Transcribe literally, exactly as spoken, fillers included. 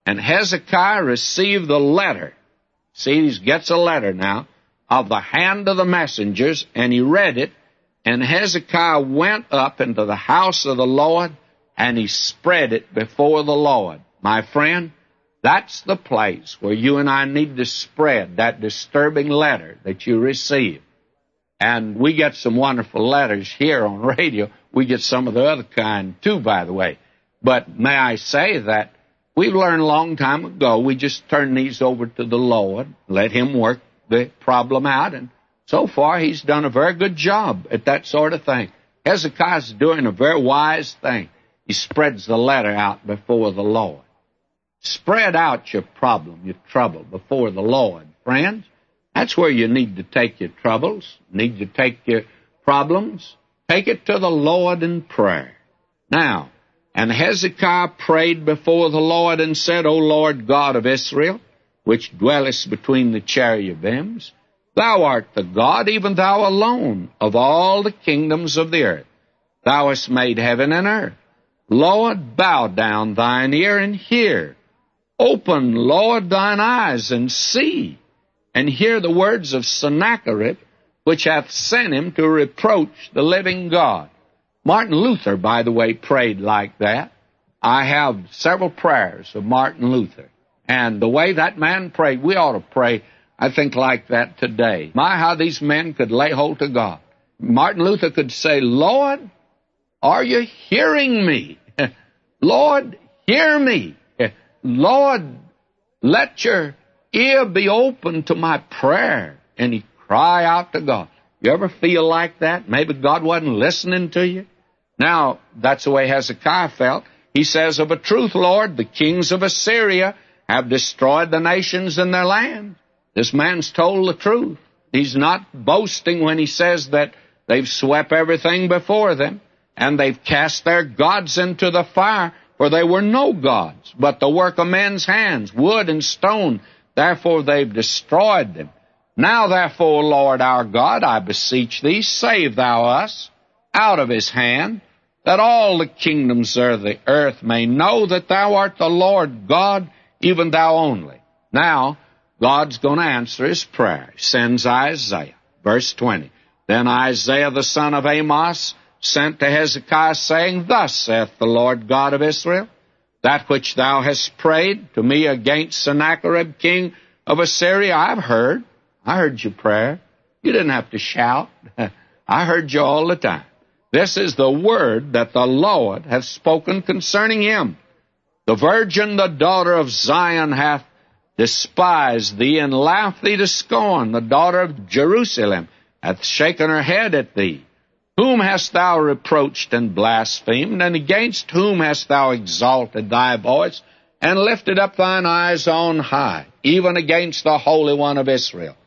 And Hezekiah received the letter. See, he gets a letter now of the hand of the messengers, and he read it. And Hezekiah went up into the house of the Lord, and he spread it before the Lord. My friend, that's the place where you and I need to spread that disturbing letter that you receive. And we get some wonderful letters here on radio. We get some of the other kind, too, by the way. But may I say that we've learned a long time ago, we just turn these over to the Lord, let Him work the problem out, and so far He's done a very good job at that sort of thing. Hezekiah's doing a very wise thing. He spreads the letter out before the Lord. Spread out your problem, your trouble, before the Lord, friends. That's where you need to take your troubles, need to take your problems. Take it to the Lord in prayer. Now, and Hezekiah prayed before the Lord and said, O Lord God of Israel, which dwellest between the cherubims, Thou art the God, even Thou alone, of all the kingdoms of the earth. Thou hast made heaven and earth. Lord, bow down thine ear and hear. Open, Lord, thine eyes and see, and hear the words of Sennacherib, which hath sent him to reproach the living God. Martin Luther, by the way, prayed like that. I have several prayers of Martin Luther. And the way that man prayed, we ought to pray, I think, like that today. My, how these men could lay hold to God. Martin Luther could say, Lord, are you hearing me? Lord, hear me. Lord, let your ear be open to my prayer. And he cry out to God. You ever feel like that? Maybe God wasn't listening to you? Now, that's the way Hezekiah felt. He says, of a truth, Lord, the kings of Assyria have destroyed the nations in their land. This man's told the truth. He's not boasting when he says that they've swept everything before them, and they've cast their gods into the fire, for they were no gods, but the work of men's hands, wood and stone. Therefore they've destroyed them. Now therefore, Lord our God, I beseech thee, save thou us out of his hand, that all the kingdoms of the earth may know that thou art the Lord God, even thou only. Now, God's going to answer his prayer. He sends Isaiah. Verse twenty. Then Isaiah the son of Amos sent to Hezekiah, saying, Thus saith the Lord God of Israel, that which thou hast prayed to me against Sennacherib king of Assyria, I've heard. I heard your prayer. You didn't have to shout. I heard you all the time. This is the word that the Lord hath spoken concerning him. The virgin, the daughter of Zion, hath despised thee and laughed thee to scorn. The daughter of Jerusalem hath shaken her head at thee. Whom hast thou reproached and blasphemed, and against whom hast thou exalted thy voice, and lifted up thine eyes on high, even against the Holy One of Israel?